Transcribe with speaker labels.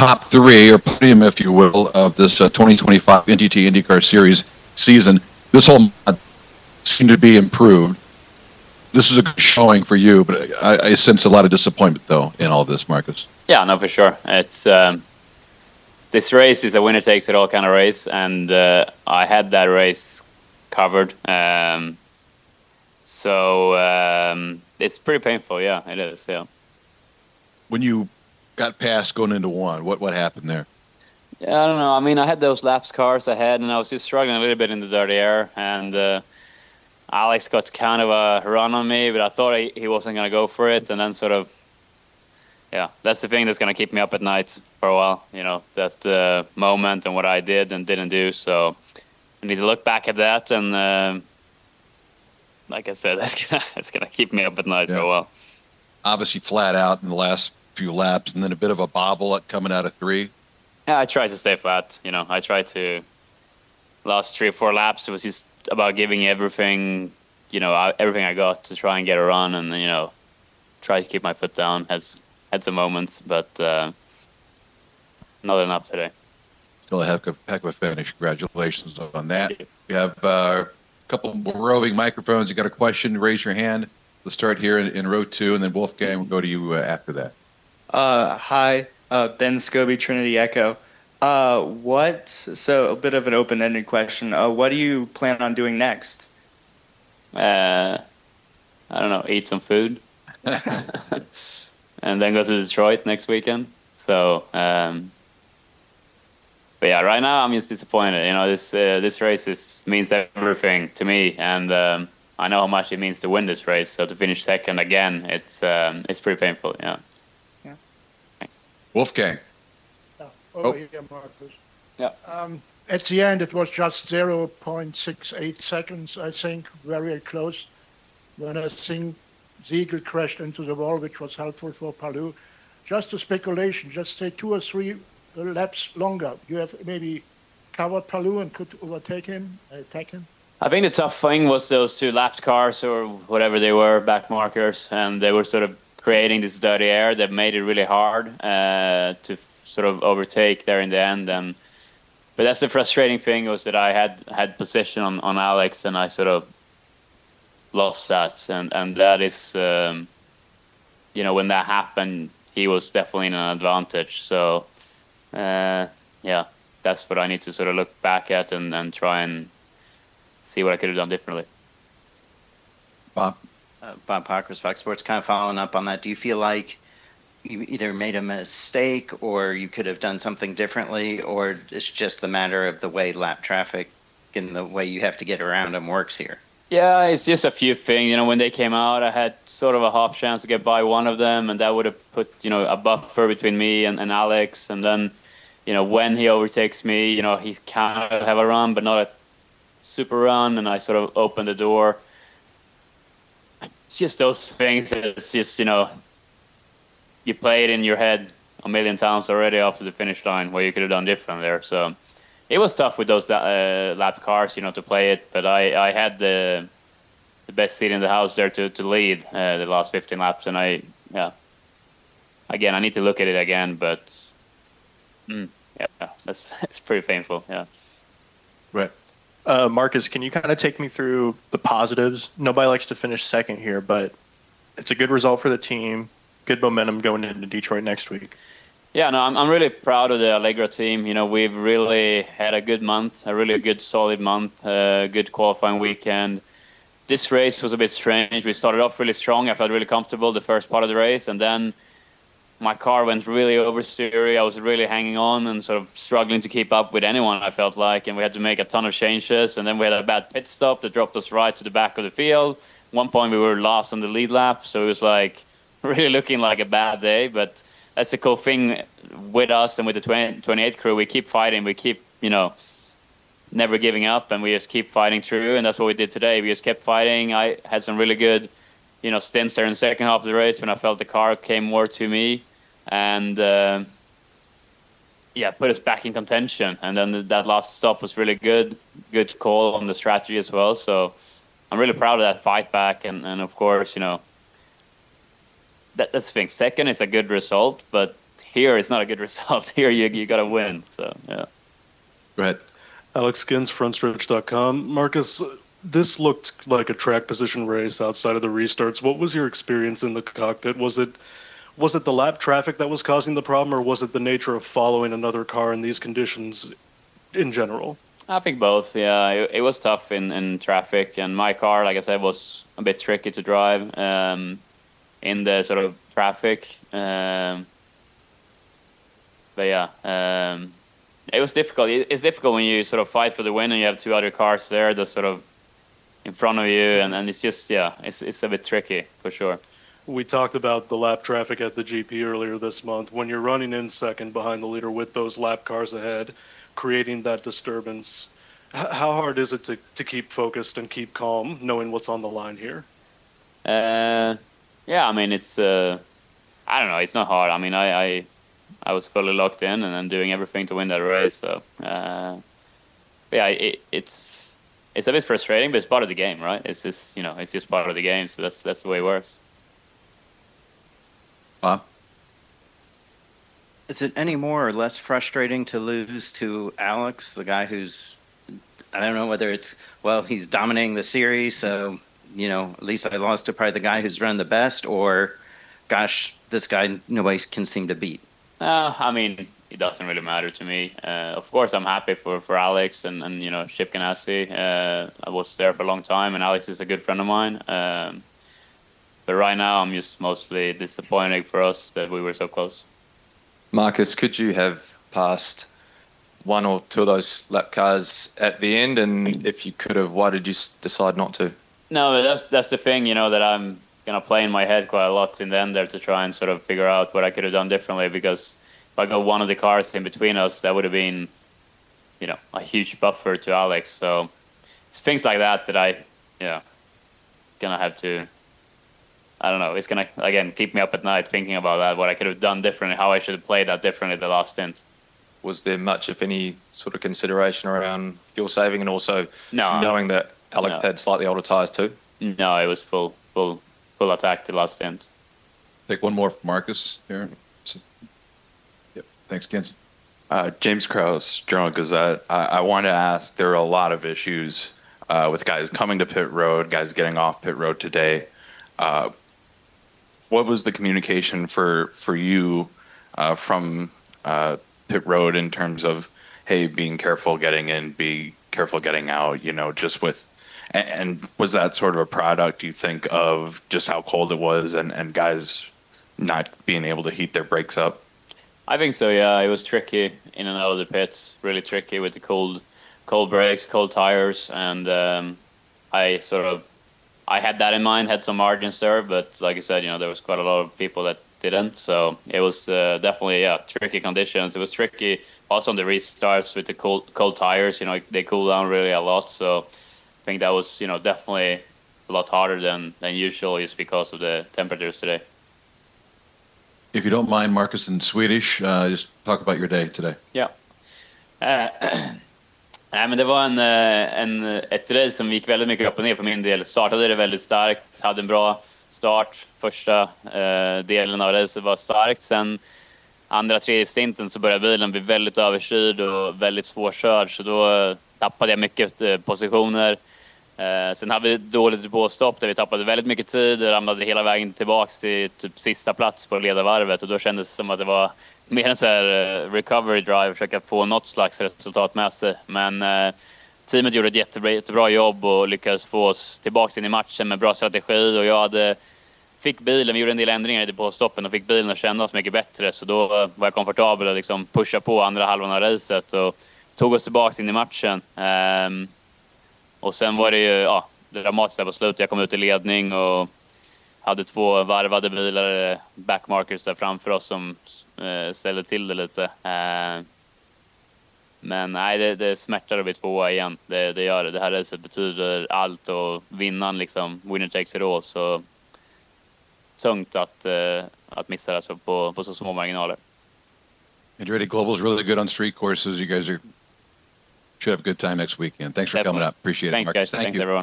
Speaker 1: top three, or podium, if you will, of this 2025 NTT IndyCar Series season. This whole seemed to be improved. This is a good showing for you, but I sense a lot of disappointment, though, in all this, Marcus.
Speaker 2: Yeah, no, for sure. It's this race is a winner-takes-it-all kind of race, and I had that race covered. So it's pretty painful. Yeah, it is. Yeah.
Speaker 1: When you got past going into one, what happened there?
Speaker 2: Yeah, I don't know. I mean, I had those laps cars ahead, and I was just struggling a little bit in the dirty air, and Alex got kind of a run on me, but I thought he wasn't going to go for it, and then sort of, yeah, that's the thing that's going to keep me up at night for a while, that moment and what I did and didn't do. So I need to look back at that, and like I said, that's gonna keep me up at night for a while.
Speaker 1: Obviously flat out in the last few laps, and then a bit of a bobble coming out of three.
Speaker 2: Yeah, I tried to stay flat. I tried to, last 3 or 4 laps, it was just about giving everything, everything I got to try and get a run, and, try to keep my foot down. Had some moments, but not enough today.
Speaker 1: Still a heck of a finish. Congratulations on that. We have a couple more roving microphones. You got a question, raise your hand. Let's start here in row 2, and then Wolfgang will go to you after that.
Speaker 3: Hi, Ben Scobie, Trinity Echo. So a bit of an open-ended question. What do you plan on doing next?
Speaker 2: I don't know, eat some food. And then go to Detroit next weekend. So, but yeah, right now I'm just disappointed. This race means everything to me, and I know how much it means to win this race. So to finish second again, it's pretty painful. Yeah.
Speaker 3: Yeah.
Speaker 2: Thanks.
Speaker 1: Wolfgang.
Speaker 4: Over here, Marcus.
Speaker 2: Yeah.
Speaker 4: At the end, it was just 0.68 seconds, I think, very close. When I think Siegel crashed into the wall, which was helpful for Palou. Just a speculation, just say 2 or 3 laps longer. You have maybe covered Palou and could overtake him, attack him?
Speaker 2: I think the tough thing was those 2 lapped cars or whatever they were, back markers, and they were sort of creating this dirty air that made it really hard to sort of overtake there in the end. But that's the frustrating thing, was that I had position on Alex, and I sort of lost that, and that is when that happened, he was definitely in an advantage. So yeah, that's what I need to sort of look back at and try and see what I could have done differently.
Speaker 1: Bob
Speaker 5: Parker, Fox Sports, kind of following up on that. Do you feel like you either made a mistake or you could have done something differently, or it's just the matter of the way lap traffic and the way you have to get around them works here?
Speaker 2: Yeah, it's just a few things. When they came out, I had sort of a half chance to get by one of them, and that would have put, a buffer between me and Alex. And then, when he overtakes me, he kind of have a run, but not a super run, and I sort of opened the door. It's just those things. It's just, you play it in your head a million times already after the finish line, where you could have done different there. So it was tough with those lap cars, to play it. But I had the best seat in the house there to lead the last 15 laps. And again, I need to look at it again. But it's pretty painful. Yeah.
Speaker 1: Right.
Speaker 6: Marcus, can you kind of take me through the positives? Nobody likes to finish second here, but it's a good result for the team. Good momentum going into Detroit next week.
Speaker 2: Yeah, no, I'm really proud of the Allegra team. We've really had a good month, a really good, solid month, good qualifying weekend. This race was a bit strange. We started off really strong. I felt really comfortable the first part of the race, and then my car went really oversteery. I was really hanging on and sort of struggling to keep up with anyone, I felt like, and we had to make a ton of changes. And then we had a bad pit stop that dropped us right to the back of the field. At one point, we were last on the lead lap, so it was like really looking like a bad day, but that's the cool thing with us and with the 28 crew. We keep fighting. We keep, never giving up, and we just keep fighting through, and that's what we did today. We just kept fighting. I had some really good, stints there in the second half of the race when I felt the car came more to me, and put us back in contention. And then that last stop was really good call on the strategy as well. So I'm really proud of that fight back, and of course, that's the thing. Second is a good result, but here it's not a good result. Here you got to win. So yeah.
Speaker 1: Go ahead.
Speaker 7: Alex Gins, frontstretch.com. Marcus, this looked like a track position race outside of the restarts. What was your experience in the cockpit? Was it the lap traffic that was causing the problem, or was it the nature of following another car in these conditions in general?
Speaker 2: I think both. Yeah, it was tough in traffic, and my car, like I said, was a bit tricky to drive in the sort of traffic. But yeah, it was difficult. It's difficult when you sort of fight for the win and you have two other cars there that's sort of in front of you, and it's just it's a bit tricky for sure.
Speaker 7: We talked about the lap traffic at the GP earlier this month. When you're running in second behind the leader with those lap cars ahead, creating that disturbance, how hard is it to keep focused and keep calm, knowing what's on the line here?
Speaker 2: Yeah, I mean, it's I don't know, it's not hard. I mean, I was fully locked in and then doing everything to win that race. So yeah, it's a bit frustrating, but it's part of the game, right? It's just it's just part of the game. So that's the way it works.
Speaker 1: Bob?
Speaker 5: Is it any more or less frustrating to lose to Alex, the guy who's, I don't know whether it's, well, he's dominating the series, so, at least I lost to probably the guy who's run the best, or, gosh, this guy nobody can seem to beat?
Speaker 2: I mean, it doesn't really matter to me. Of course, I'm happy for Alex and Chip Ganassi. I was there for a long time, and Alex is a good friend of mine. But right now, I'm just mostly disappointed for us that we were so close.
Speaker 8: Marcus, could you have passed one or two of those lap cars at the end? And if you could have, why did you decide not to?
Speaker 2: No, but that's the thing, that I'm going to play in my head quite a lot in the end there to try and sort of figure out what I could have done differently. Because if I got one of the cars in between us, that would have been, a huge buffer to Alex. So it's things like that I, going to have to... I don't know. It's going to, again, keep me up at night thinking about that, what I could have done differently, how I should have played that differently the last stint.
Speaker 8: Was there much, if any, sort of consideration around fuel saving and also knowing that Alex had slightly older tyres too?
Speaker 2: No, it was full attack the last stint.
Speaker 1: Take one more from Marcus here. Yep. Thanks, Gins.
Speaker 9: James Krause, Journal Gazette. I want to ask, there are a lot of issues with guys coming to pit road, guys getting off pit road today. What was the communication for you from pit road in terms of, hey, being careful getting in, be careful getting out, just with, and was that sort of a product, do you think, of just how cold it was and guys not being able to heat their brakes up?
Speaker 2: I think so, yeah. It was tricky in and out of the pits, really tricky with the cold brakes, cold tires, and I had that in mind, had some margins there, but like I said, there was quite a lot of people that didn't. So it was definitely, tricky conditions. It was tricky also on the restarts with the cold tires. They cool down really a lot. So I think that was, definitely a lot harder than usual just because of the temperatures today.
Speaker 1: If you don't mind, Marcus, in Swedish, just talk about your day today.
Speaker 2: Ja. Nej, men det var ett race som gick väldigt mycket upp och ner för min del. Startade det väldigt starkt, hade en bra start. Första delen av racet var starkt. Sen andra, tredje stinten så började bilen bli väldigt överstyrd och väldigt svårkörd. Så då tappade jag mycket positioner. Sen hade vi dåligt påstopp där vi tappade väldigt mycket tid. Ramlade hela vägen tillbaks till typ sista plats på ledarvarvet. Och då kändes det som att det var mer en så här recovery drive, försöka få något slags resultat med sig. Men teamet gjorde ett jättebra jobb och lyckades få oss tillbaka in i matchen med bra strategi. Och fick bilen, vi gjorde en del ändringar i depåstoppen och fick bilen att kännas mycket bättre. Så då var jag komfortabel att liksom pusha på andra halvan av racet och tog oss tillbaka in i matchen. Och sen var det ju dramatiskt där på slutet. Jag kom ut i ledning och hade 2 varvade bilar, backmarkers där framför oss som ställde till det lite. Men nej, det smärtar att bli 2 igen. Det gör det. Det här racet betyder allt och vinnaren liksom, winner takes it all. Så tungt att missa det alltså på så små marginaler.
Speaker 1: Andretti Global's really good on street courses. You guys should have a good time next weekend. Thanks for coming up. Appreciate it, Marcus.
Speaker 2: Thanks, everyone.